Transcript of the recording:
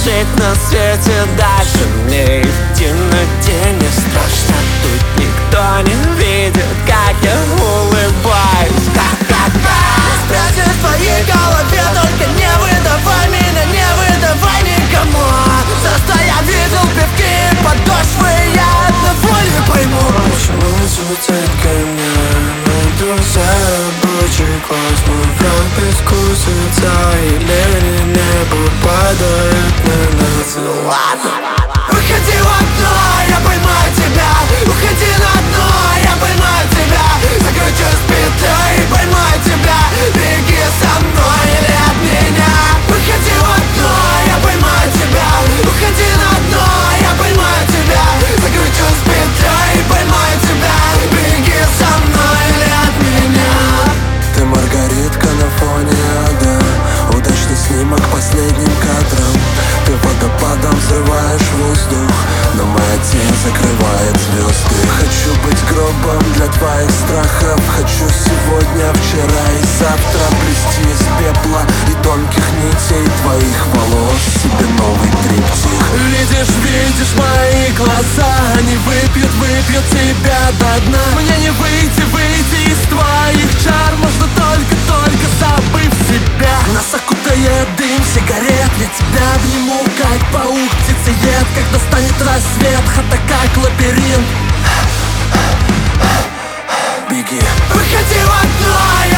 жить на свете дальше. Мне и в темноте не страшно. Тут никто не видит, как я улыбаюсь. Спрячешь в твоей голове, только не выдавай меня, не выдавай никому. За что я видел пивки и подошвы, я одного не пойму. Почему звучит ко мне? Мои друзья, рабочий класс, мой враг бескусица. Или небо падает на нас. Ладно, выходи в окно, я поймаю тебя. Уходи на дно, я поймаю тебя. Закручу с петлей и поймаю тебя. Беги со мной или от меня. Выходи в окно, я поймаю тебя. Уходи на дно, я поймаю тебя. Закручу с петлей и поймаю тебя. Беги со мной или от меня. Ты маргаритка на фоне ада. Удачный снимок последним кадром. Ты водопадом взрываешь воздух, но моя тень закрывает звезды. Хочу быть гробом для твоих страхов. Хочу сегодня, вчера и завтра плести из пепла и тонких нитей твоих волос себе новый триптих. Видишь мои глаза, они выпьют тебя до дна. Мне не выйти из твоих чар. Можно только забыв себя. Нас окутает дым сигарет. Я тебя обниму, как паук, птицеед. Когда станет рассвет, хата как лабиринт. Беги. Выходи в окно,